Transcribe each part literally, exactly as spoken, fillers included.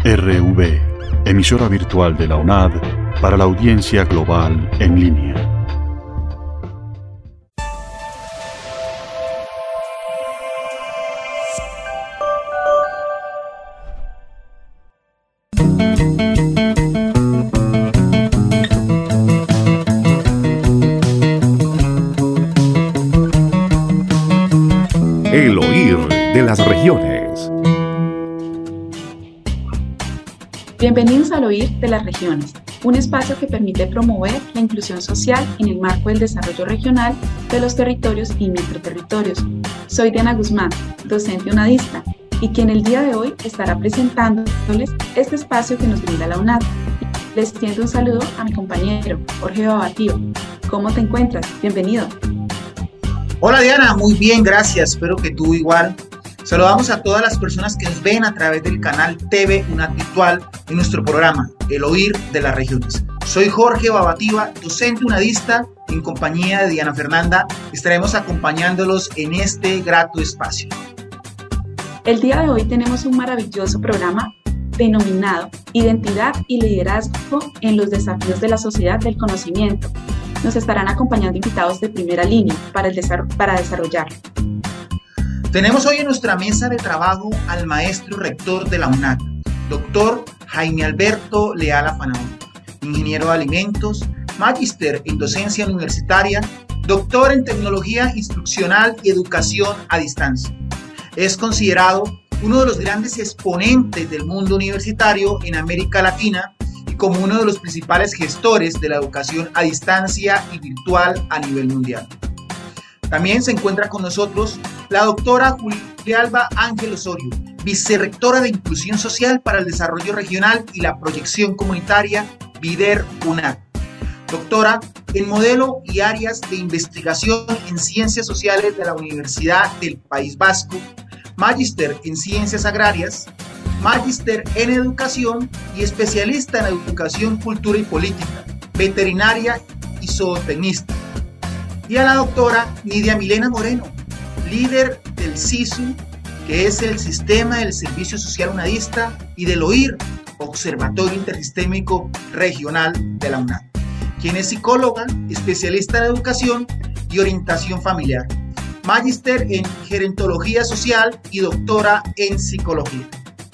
R V, emisora virtual de la UNAD para la audiencia global en línea. El oír de las regiones. Bienvenidos al Oír de las Regiones, un espacio que permite promover la inclusión social en el marco del desarrollo regional de los territorios y microterritorios. Soy Diana Guzmán, docente unadista, y quien el día de hoy estará presentándoles este espacio que nos brinda la UNAD. Les extiendo un saludo a mi compañero, Jorge Babatío. ¿Cómo te encuentras? Bienvenido. Hola Diana, muy bien, gracias, espero que tú igual. Saludamos a todas las personas que nos ven a través del canal T V UNAD Virtual en nuestro programa, El Oír de las Regiones. Soy Jorge Babativa, docente unadista, en compañía de Diana Fernanda, estaremos acompañándolos en este grato espacio. El día de hoy tenemos un maravilloso programa denominado Identidad y Liderazgo en los Desafíos de la Sociedad del Conocimiento. Nos estarán acompañando invitados de primera línea para, el desarrollo, para desarrollarlo. Tenemos hoy en nuestra mesa de trabajo al maestro rector de la UNAD, doctor Jaime Alberto Leal Afanador, ingeniero de alimentos, magíster en docencia universitaria, doctor en tecnología instruccional y educación a distancia. Es considerado uno de los grandes exponentes del mundo universitario en América Latina y como uno de los principales gestores de la educación a distancia y virtual a nivel mundial. También se encuentra con nosotros la doctora Julialba Ángel Osorio, vicerrectora de Inclusión Social para el Desarrollo Regional y la Proyección Comunitaria, VIDER UNAD. Doctora en Modelo y Áreas de Investigación en Ciencias Sociales de la Universidad del País Vasco, magíster en Ciencias Agrarias, magíster en Educación y especialista en Educación, Cultura y Política, veterinaria y zootecnista. Y a la doctora Nidia Milena Moreno, líder del SISU, que es el Sistema del Servicio Social Unadista, y del OIR, Observatorio Intersistémico Regional de la UNAD, quien es psicóloga, especialista en educación y orientación familiar, magíster en gerontología social y doctora en psicología.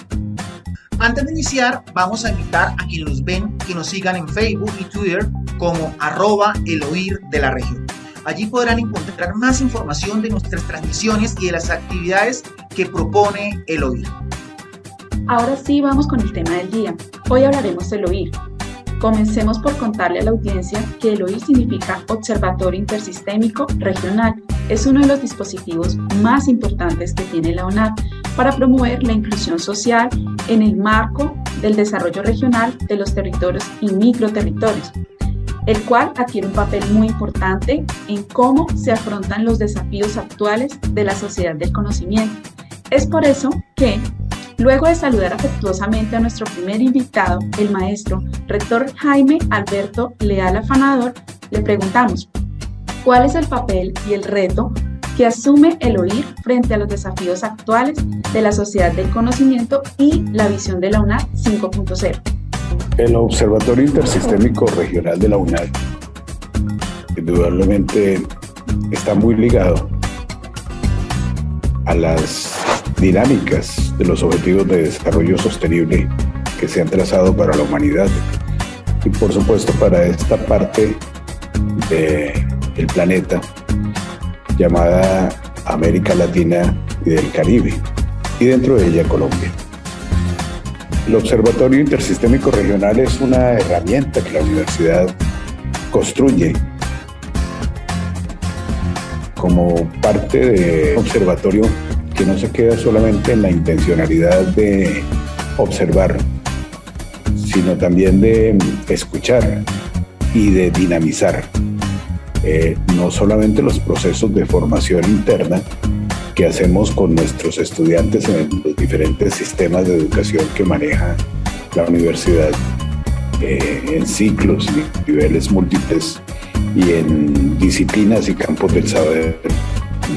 Antes de iniciar, vamos a invitar a quienes nos ven que nos sigan en Facebook y Twitter como arroba el oír de la región. Allí podrán encontrar más información de nuestras transmisiones y de las actividades que propone el OIR. Ahora sí vamos con el tema del día. Hoy hablaremos del OIR. Comencemos por contarle a la audiencia que el OIR significa Observatorio Intersistémico Regional. Es uno de los dispositivos más importantes que tiene la UNAD para promover la inclusión social en el marco del desarrollo regional de los territorios y microterritorios, el cual adquiere un papel muy importante en cómo se afrontan los desafíos actuales de la sociedad del conocimiento. Es por eso que, luego de saludar afectuosamente a nuestro primer invitado, el maestro rector Jaime Alberto Leal Afanador, le preguntamos, ¿cuál es el papel y el reto que asume el OIR frente a los desafíos actuales de la sociedad del conocimiento y la visión de la UNAD cinco punto cero? El Observatorio Intersistémico Regional de la UNAD indudablemente está muy ligado a las dinámicas de los objetivos de desarrollo sostenible que se han trazado para la humanidad y por supuesto para esta parte del planeta llamada América Latina y del Caribe, y dentro de ella Colombia. El Observatorio Intersistémico Regional es una herramienta que la universidad construye como parte de un observatorio que no se queda solamente en la intencionalidad de observar, sino también de escuchar y de dinamizar eh, no solamente los procesos de formación interna que hacemos con nuestros estudiantes en los diferentes sistemas de educación que maneja la universidad, eh, en ciclos y niveles múltiples y en disciplinas y campos del saber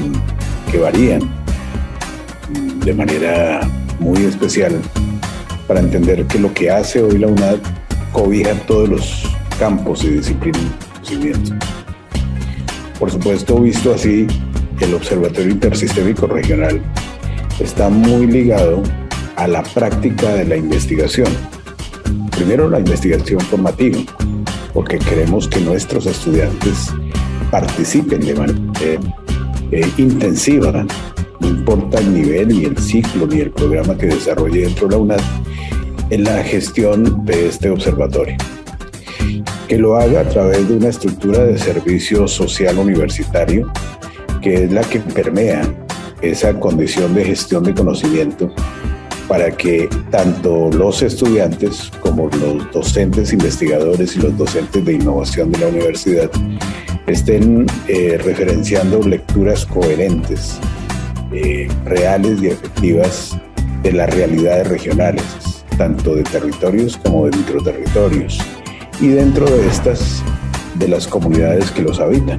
que varían de manera muy especial para entender que lo que hace hoy la UNAD cobija todos los campos y disciplinas de conocimiento. Por supuesto, visto así, el Observatorio Intersistémico Regional está muy ligado a la práctica de la investigación. Primero, la investigación formativa, porque queremos que nuestros estudiantes participen de manera eh, intensiva, no importa el nivel, ni el ciclo, ni el programa que desarrolle dentro de la UNAD, en la gestión de este observatorio. Que lo haga a través de una estructura de servicio social universitario, que es la que permea esa condición de gestión de conocimiento para que tanto los estudiantes como los docentes investigadores y los docentes de innovación de la universidad estén eh, referenciando lecturas coherentes, eh, reales y efectivas de las realidades regionales, tanto de territorios como de microterritorios, y dentro de estas, de las comunidades que los habitan.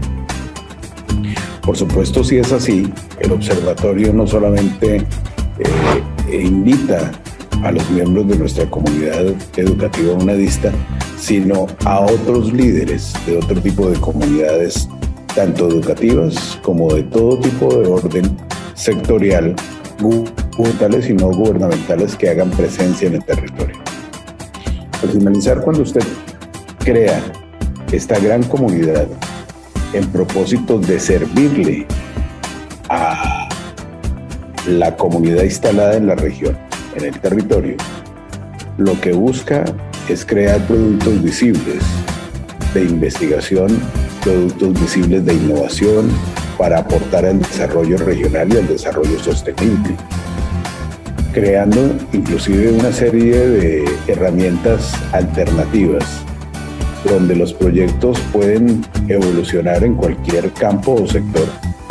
Por supuesto, si es así, el observatorio no solamente eh, invita a los miembros de nuestra comunidad educativa unadista, sino a otros líderes de otro tipo de comunidades, tanto educativas como de todo tipo de orden sectorial, gubernamentales y no gubernamentales, que hagan presencia en el territorio. Al finalizar, cuando usted crea esta gran comunidad en propósito de servirle a la comunidad instalada en la región, en el territorio, lo que busca es crear productos visibles de investigación, productos visibles de innovación para aportar al desarrollo regional y al desarrollo sostenible, creando inclusive una serie de herramientas alternativas donde los proyectos pueden evolucionar en cualquier campo o sector.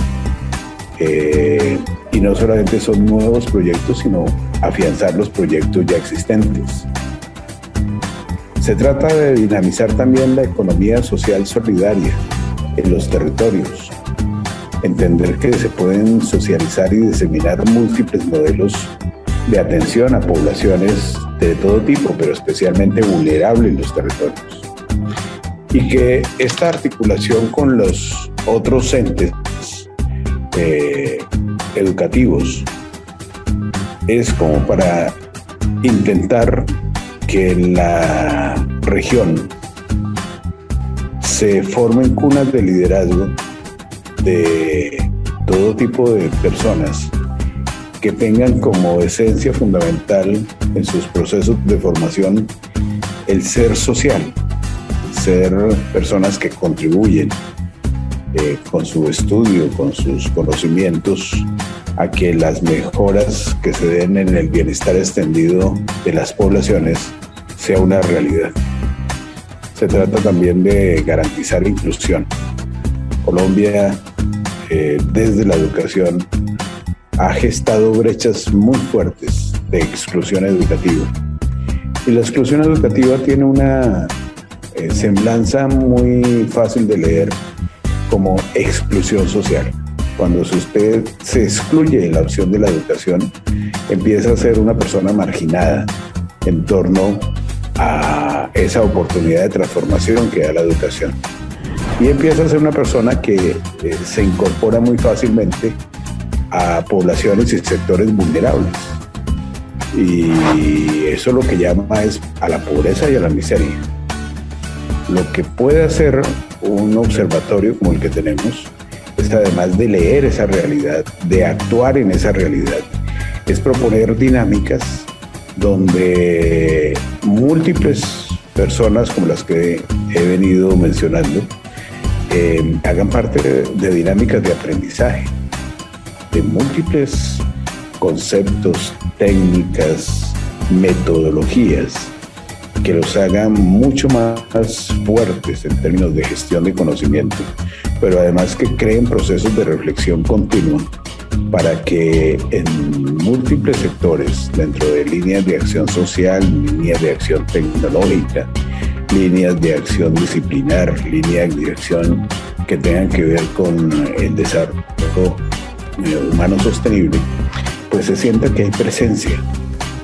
Eh, y no solamente son nuevos proyectos, sino afianzar los proyectos ya existentes. Se trata de dinamizar también la economía social solidaria en los territorios, entender que se pueden socializar y diseminar múltiples modelos de atención a poblaciones de todo tipo, pero especialmente vulnerables en los territorios. Y que esta articulación con los otros entes eh, educativos es como para intentar que en la región se formen cunas de liderazgo de todo tipo de personas que tengan como esencia fundamental en sus procesos de formación el ser social, ser personas que contribuyen eh, con su estudio, con sus conocimientos, a que las mejoras que se den en el bienestar extendido de las poblaciones sea una realidad. Se trata también de garantizar inclusión. Colombia, eh, desde la educación, ha gestado brechas muy fuertes de exclusión educativa. Y la exclusión educativa tiene una eh, semblanza muy fácil de leer como exclusión social. Cuando usted se excluye de la opción de la educación, empieza a ser una persona marginada en torno a esa oportunidad de transformación que da la educación. Y empieza a ser una persona que eh, se incorpora muy fácilmente a poblaciones y sectores vulnerables. Y eso lo que llama es a la pobreza y a la miseria. Lo que puede hacer un observatorio como el que tenemos es, además de leer esa realidad, de actuar en esa realidad, es proponer dinámicas donde múltiples personas como las que he venido mencionando eh, hagan parte de, de dinámicas de aprendizaje, de múltiples conceptos, técnicas, metodologías que los hagan mucho más fuertes en términos de gestión de conocimiento, pero además que creen procesos de reflexión continua para que en múltiples sectores, dentro de líneas de acción social, líneas de acción tecnológica, líneas de acción disciplinar, líneas de acción que tengan que ver con el desarrollo humano sostenible, pues se sienta que hay presencia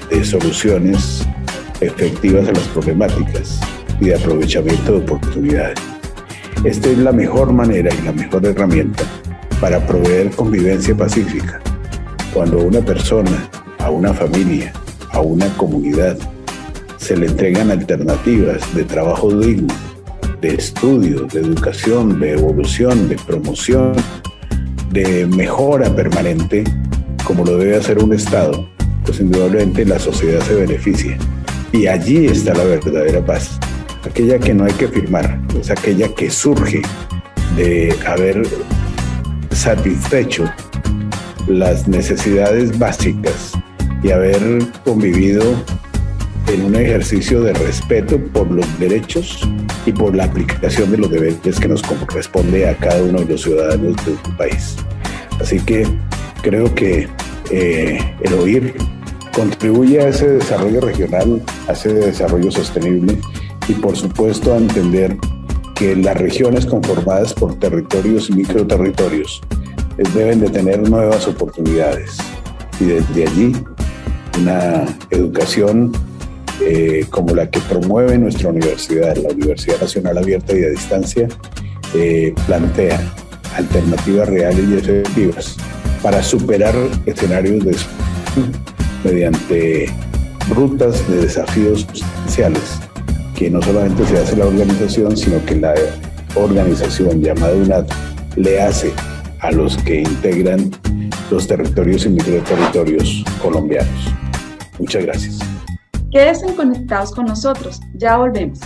de soluciones efectivas a las problemáticas y de aprovechamiento de oportunidades. Esta es la mejor manera y la mejor herramienta para proveer convivencia pacífica. Cuando a una persona, a una familia, a una comunidad se le entregan alternativas de trabajo digno, de estudio, de educación, de evolución, de promoción, de mejora permanente, como lo debe hacer un Estado, pues indudablemente la sociedad se beneficia. Y allí está la verdadera paz. Aquella que no hay que firmar, es aquella que surge de haber satisfecho las necesidades básicas y haber convivido en un ejercicio de respeto por los derechos y por la aplicación de los deberes que nos corresponde a cada uno de los ciudadanos de un país. Así que creo que eh, el OIR contribuye a ese desarrollo regional, a ese desarrollo sostenible y por supuesto a entender que las regiones conformadas por territorios y microterritorios eh, deben de tener nuevas oportunidades y desde allí una educación eh, como la que promueve nuestra universidad, la Universidad Nacional Abierta y a Distancia, eh, plantea alternativas reales y efectivas para superar escenarios de mediante rutas de desafíos sustanciales que no solamente se hace la organización, sino que la organización llamada UNAD le hace a los que integran los territorios y microterritorios colombianos. Muchas gracias. Quédense conectados con nosotros, ya volvemos.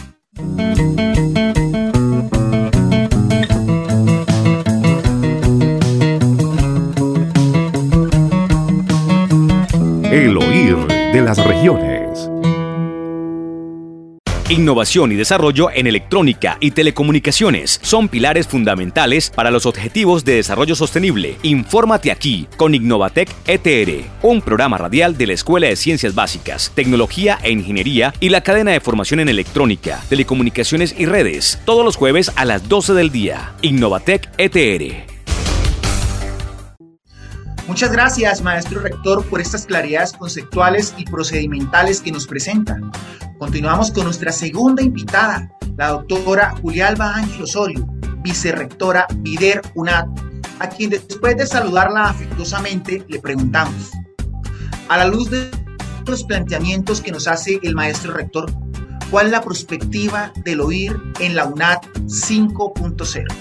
El oír de las regiones. Innovación y desarrollo en electrónica y telecomunicaciones son pilares fundamentales para los objetivos de desarrollo sostenible. Infórmate aquí con Innovatec E T R, un programa radial de la Escuela de Ciencias Básicas, Tecnología e Ingeniería y la cadena de formación en electrónica, telecomunicaciones y redes, todos los jueves a las doce del día. Innovatec E T R. Muchas gracias, maestro rector, por estas claridades conceptuales y procedimentales que nos presenta. Continuamos con nuestra segunda invitada, la doctora Julialba Ángel Osorio, vicerrectora Vider UNAD, a quien después de saludarla afectuosamente le preguntamos, a la luz de los planteamientos que nos hace el maestro rector, ¿cuál es la perspectiva del OIR en la UNAD cinco punto cero?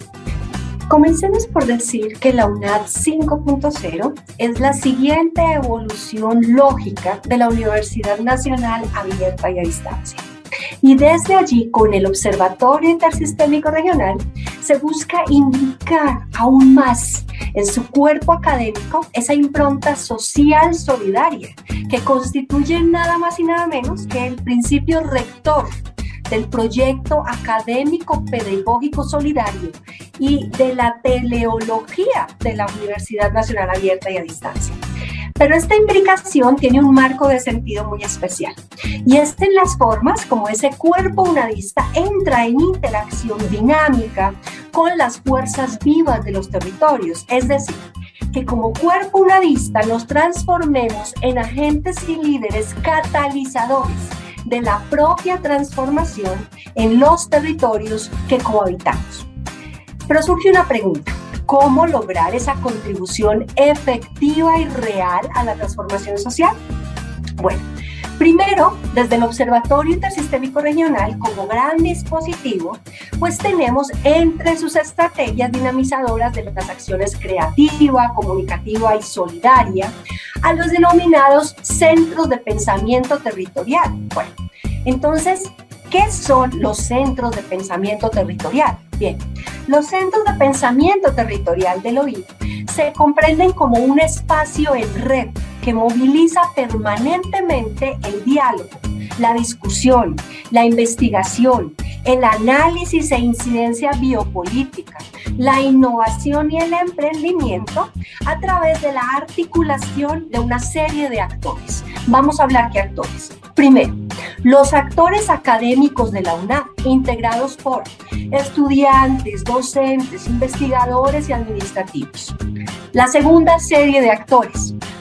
Comencemos por decir que la UNAD cinco punto cero es la siguiente evolución lógica de la Universidad Nacional Abierta y a Distancia. Y desde allí, con el Observatorio Intersistémico Regional, se busca indicar aún más en su cuerpo académico esa impronta social solidaria que constituye nada más y nada menos que el principio rector del proyecto académico pedagógico solidario y de la teleología de la Universidad Nacional Abierta y a Distancia. Pero esta imbricación tiene un marco de sentido muy especial y es en las formas como ese cuerpo unadista entra en interacción dinámica con las fuerzas vivas de los territorios, es decir, que como cuerpo unadista nos transformemos en agentes y líderes catalizadores de la propia transformación en los territorios que cohabitamos. Pero surge una pregunta: ¿cómo lograr esa contribución efectiva y real a la transformación social? Bueno, primero, desde el Observatorio Intersistémico Regional, como gran dispositivo, pues tenemos entre sus estrategias dinamizadoras de las acciones creativa, comunicativa y solidaria a los denominados centros de pensamiento territorial. Bueno, entonces, ¿qué son los centros de pensamiento territorial? Bien, los centros de pensamiento territorial del OIR se comprenden como un espacio en red que moviliza permanentemente el diálogo, la discusión, la investigación, el análisis e incidencia biopolítica, la innovación y el emprendimiento a través de la articulación de una serie de actores. Vamos a hablar qué actores. Primero, los actores académicos de la UNAD, integrados por estudiantes, docentes, investigadores y administrativos. La segunda serie de actores,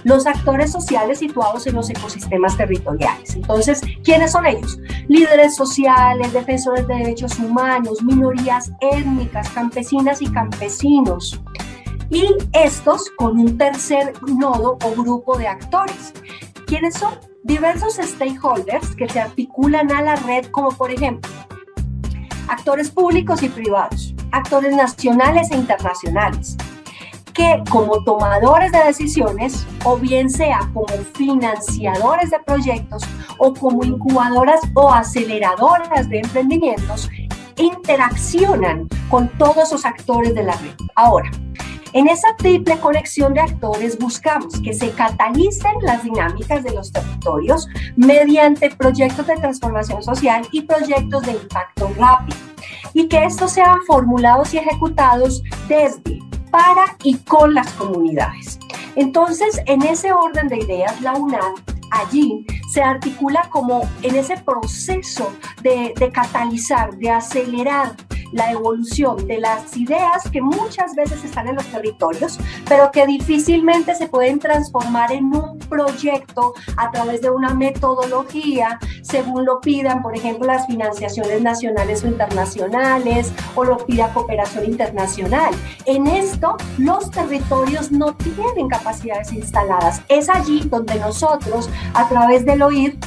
los actores sociales situados en los ecosistemas territoriales. Entonces, ¿quiénes son ellos? Líderes sociales, defensores de derechos humanos, minorías étnicas, campesinas y campesinos. Y estos con un tercer nodo o grupo de actores. ¿Quiénes son? Diversos stakeholders que se articulan a la red, como por ejemplo, actores públicos y privados, actores nacionales e internacionales, que como tomadores de decisiones, o bien sea como financiadores de proyectos o como incubadoras o aceleradoras de emprendimientos, interaccionan con todos esos actores de la red. Ahora, en esa triple conexión de actores buscamos que se catalicen las dinámicas de los territorios mediante proyectos de transformación social y proyectos de impacto rápido, y que estos sean formulados y ejecutados desde, para y con las comunidades. Entonces, en ese orden de ideas, la UNAD allí se articula como en ese proceso de, de catalizar, de acelerar la evolución de las ideas que muchas veces están en los territorios, pero que difícilmente se pueden transformar en un proyecto a través de una metodología, según lo pidan, por ejemplo, las financiaciones nacionales o internacionales, o lo pida cooperación internacional. En esto, los territorios no tienen capacidades instaladas. Es allí donde nosotros, a través del oír,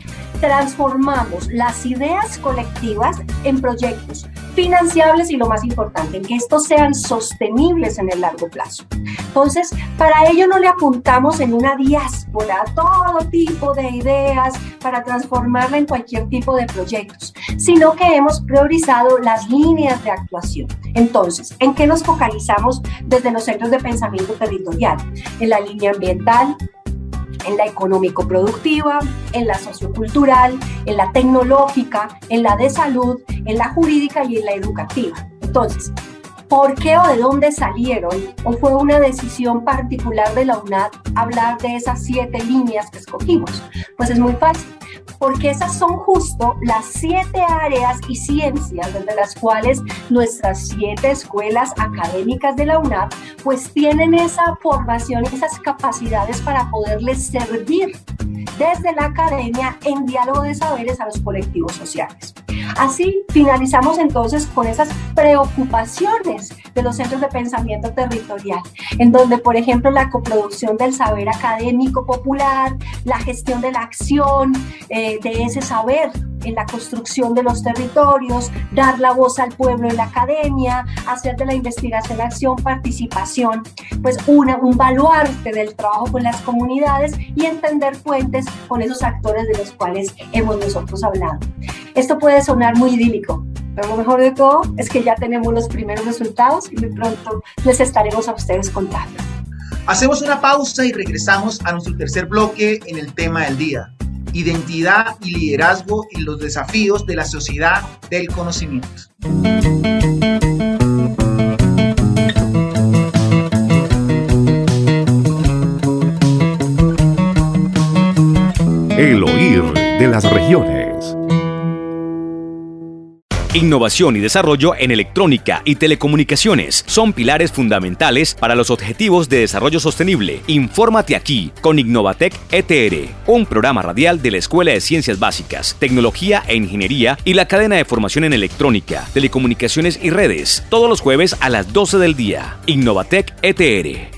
transformamos las ideas colectivas en proyectos financiables y, lo más importante, en que estos sean sostenibles en el largo plazo. Entonces, para ello no le apuntamos en una diáspora todo tipo de ideas para transformarla en cualquier tipo de proyectos, sino que hemos priorizado las líneas de actuación. Entonces, ¿en qué nos focalizamos desde los centros de pensamiento territorial? En la línea ambiental, en la económico-productiva, en la sociocultural, en la tecnológica, en la de salud, en la jurídica y en la educativa. Entonces, ¿por qué o de dónde salieron? ¿O fue una decisión particular de la UNAD hablar de esas siete líneas que escogimos? Pues es muy fácil, porque esas son justo las siete áreas y ciencias desde las cuales nuestras siete escuelas académicas de la UNAD pues tienen esa formación, esas capacidades para poderles servir desde la academia en diálogo de saberes a los colectivos sociales. Así finalizamos entonces con esas preocupaciones de los centros de pensamiento territorial, en donde, por ejemplo, la coproducción del saber académico popular, la gestión de la acción, eh, de ese saber en la construcción de los territorios, dar la voz al pueblo en la academia, hacer de la investigación, acción, participación, pues una, un baluarte del trabajo con las comunidades y entender puentes con esos actores de los cuales hemos nosotros hablado. Esto puede sonar muy idílico, pero lo mejor de todo es que ya tenemos los primeros resultados y muy pronto les estaremos a ustedes contando. Hacemos una pausa y regresamos a nuestro tercer bloque en el tema del día: identidad y liderazgo en los desafíos de la sociedad del conocimiento. El oír de las regiones. Innovación y desarrollo en electrónica y telecomunicaciones son pilares fundamentales para los objetivos de desarrollo sostenible. Infórmate aquí con Innovatec E T R, un programa radial de la Escuela de Ciencias Básicas, Tecnología e Ingeniería y la cadena de formación en electrónica, telecomunicaciones y redes, todos los jueves a las doce del día. Innovatec E T R.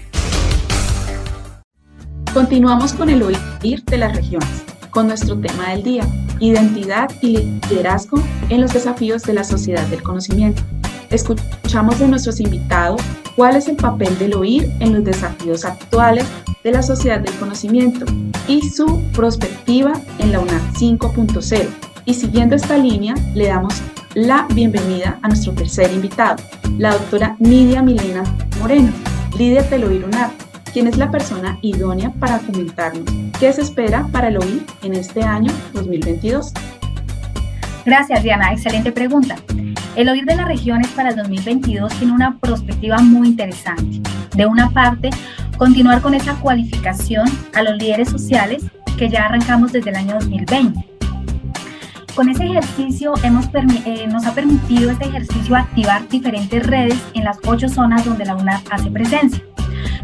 Continuamos con el oír de las regiones, con nuestro tema del día: identidad y liderazgo en los desafíos de la sociedad del conocimiento. Escuchamos de nuestros invitados cuál es el papel del oír en los desafíos actuales de la sociedad del conocimiento y su perspectiva en la UNAD cinco punto cero. Y siguiendo esta línea, le damos la bienvenida a nuestro tercer invitado, la doctora Nidia Milena Moreno, líder del oír UNAD, quien es la persona idónea para comentarnos qué se espera para el oír en este año dos mil veintidós. Gracias, Diana. Excelente pregunta. El oír de las regiones para el dos mil veintidós tiene una perspectiva muy interesante. De una parte, continuar con esa cualificación a los líderes sociales que ya arrancamos desde el año dos mil veinte. Con ese ejercicio hemos, eh, nos ha permitido este ejercicio activar diferentes redes en las ocho zonas donde la UNAD hace presencia.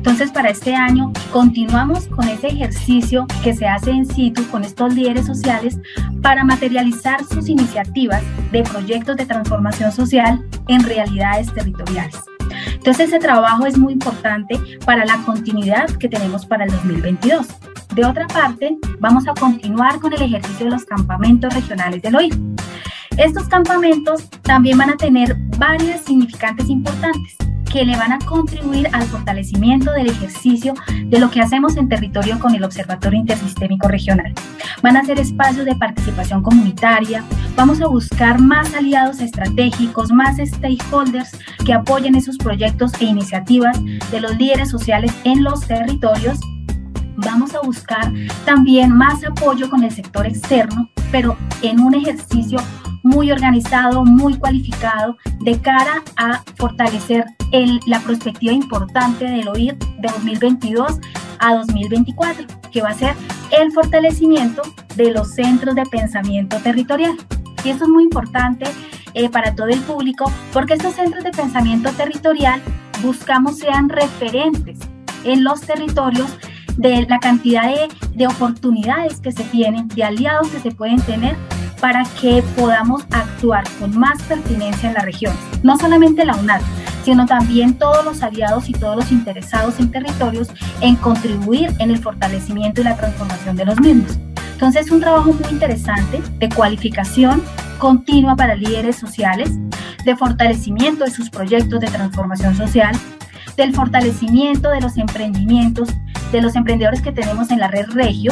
Entonces, para este año continuamos con ese ejercicio que se hace en situ con estos líderes sociales para materializar sus iniciativas de proyectos de transformación social en realidades territoriales. Entonces, ese trabajo es muy importante para la continuidad que tenemos para el dos mil veintidós. De otra parte, vamos a continuar con el ejercicio de los campamentos regionales del OIR. Estos campamentos también van a tener varias significantes importantes que le van a contribuir al fortalecimiento del ejercicio de lo que hacemos en territorio con el Observatorio Intersistémico Regional. Van a ser espacios de participación comunitaria, vamos a buscar más aliados estratégicos, más stakeholders que apoyen esos proyectos e iniciativas de los líderes sociales en los territorios. Vamos a buscar también más apoyo con el sector externo, pero en un ejercicio muy organizado, muy cualificado, de cara a fortalecer el, la perspectiva importante del OIR de dos mil veintidós a dos mil veinticuatro, que va a ser el fortalecimiento de los centros de pensamiento territorial. Y eso es muy importante eh, para todo el público, porque estos centros de pensamiento territorial buscamos sean referentes en los territorios de la cantidad de, de oportunidades que se tienen, de aliados que se pueden tener para que podamos actuar con más pertinencia en las regiones. No solamente la UNAD, sino también todos los aliados y todos los interesados en territorios en contribuir en el fortalecimiento y la transformación de los mismos. Entonces, es un trabajo muy interesante de cualificación continua para líderes sociales, de fortalecimiento de sus proyectos de transformación social, del fortalecimiento de los emprendimientos, de los emprendedores que tenemos en la red Regio,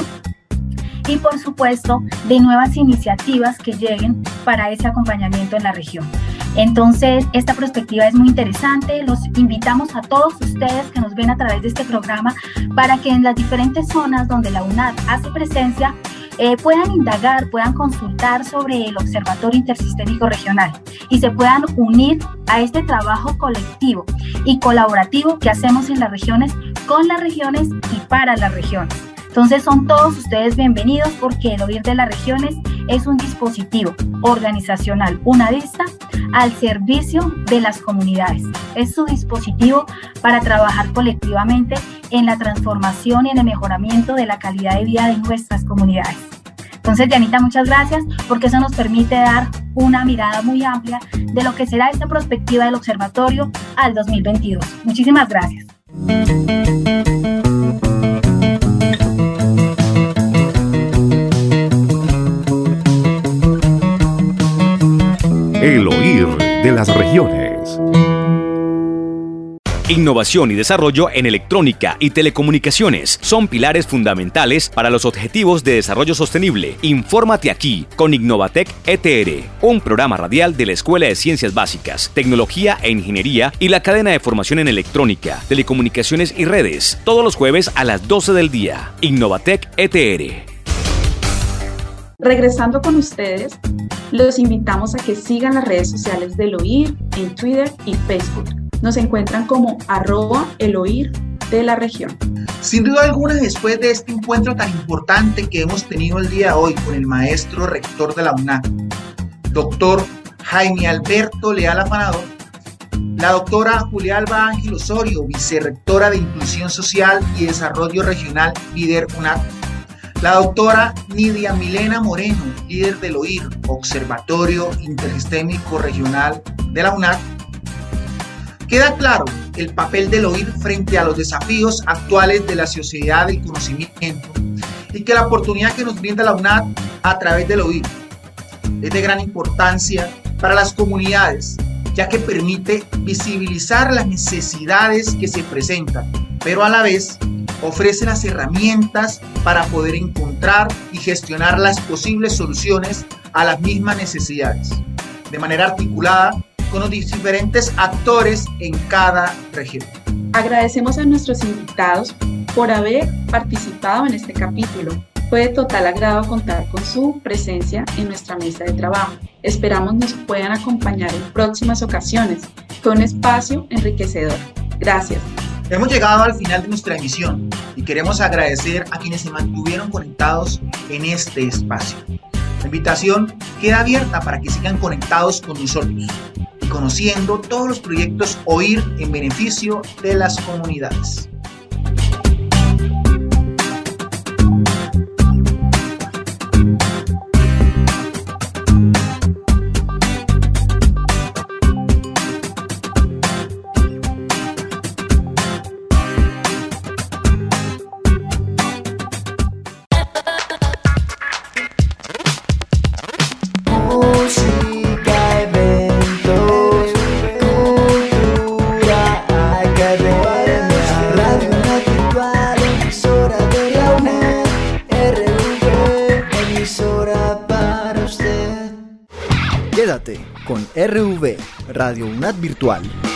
y por supuesto de nuevas iniciativas que lleguen para ese acompañamiento en la región. Entonces, esta perspectiva es muy interesante. Los invitamos a todos ustedes que nos ven a través de este programa para que en las diferentes zonas donde la UNAD hace presencia eh, puedan indagar, puedan consultar sobre el Observatorio Intersistémico Regional y se puedan unir a este trabajo colectivo y colaborativo que hacemos en las regiones, con las regiones y para las regiones. Entonces son todos ustedes bienvenidos, porque el OIR de las regiones es un dispositivo organizacional unadista al servicio de las comunidades. Es su dispositivo para trabajar colectivamente en la transformación y en el mejoramiento de la calidad de vida de nuestras comunidades. Entonces, Dianita, muchas gracias, porque eso nos permite dar una mirada muy amplia de lo que será esta perspectiva del observatorio al dos mil veintidós. Muchísimas gracias. El OIR de las regiones. Innovación y desarrollo en electrónica y telecomunicaciones son pilares fundamentales para los objetivos de desarrollo sostenible. Infórmate aquí con Innovatec E T R, un programa radial de la Escuela de Ciencias Básicas, Tecnología e Ingeniería y la cadena de formación en electrónica, telecomunicaciones y redes, todos los jueves a las doce del día. Innovatec E T R. Regresando con ustedes, los invitamos a que sigan las redes sociales del OIR en Twitter y Facebook. Nos encuentran como arroba el OIR de la región. Sin duda alguna, después de este encuentro tan importante que hemos tenido el día de hoy con el maestro rector de la UNAD, doctor Jaime Alberto Leal Afanador, la doctora Julia Alba Ángel Osorio, vicerrectora de Inclusión Social y Desarrollo Regional, líder UNAD, la doctora Nidia Milena Moreno, líder del OIR, Observatorio Intersistémico Regional de la UNAD, queda claro el papel del OIR frente a los desafíos actuales de la sociedad del conocimiento y que la oportunidad que nos brinda la UNAD a través del OIR es de gran importancia para las comunidades, ya que permite visibilizar las necesidades que se presentan, pero a la vez ofrece las herramientas para poder encontrar y gestionar las posibles soluciones a las mismas necesidades, de manera articulada con los diferentes actores en cada región. Agradecemos a nuestros invitados por haber participado en este capítulo. Fue de total agrado contar con su presencia en nuestra mesa de trabajo. Esperamos nos puedan acompañar en próximas ocasiones. Fue un espacio enriquecedor. Gracias. Hemos llegado al final de nuestra emisión y queremos agradecer a quienes se mantuvieron conectados en este espacio. La invitación queda abierta para que sigan conectados con nosotros y conociendo todos los proyectos OIR en beneficio de las comunidades. Quédate con R V, Radio UNAD Virtual.